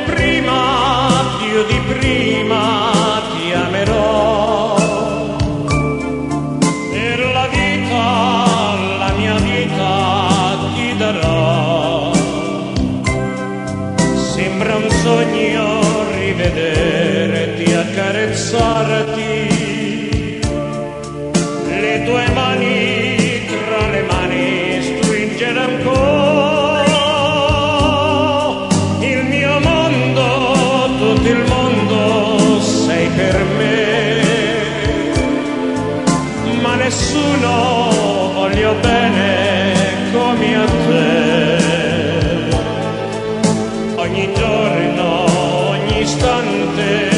più di prima ti amerò. Per la mia vita ti darò. Sembra un sogno rivederti, accarezzarti, le tue mani tra le mani stringere ancora. Il mio mondo, tutto il mondo sei per me, ma nessuno voglio bene come a te. Ogni giorno, ogni istante